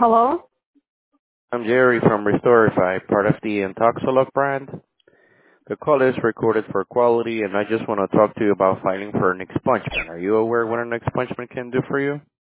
Hello? I'm Jerry from Restorify, part of the Intoxilog brand. The call is recorded for quality, and I just want to talk to you about filing for an expungement. Are you aware what an expungement can do for you?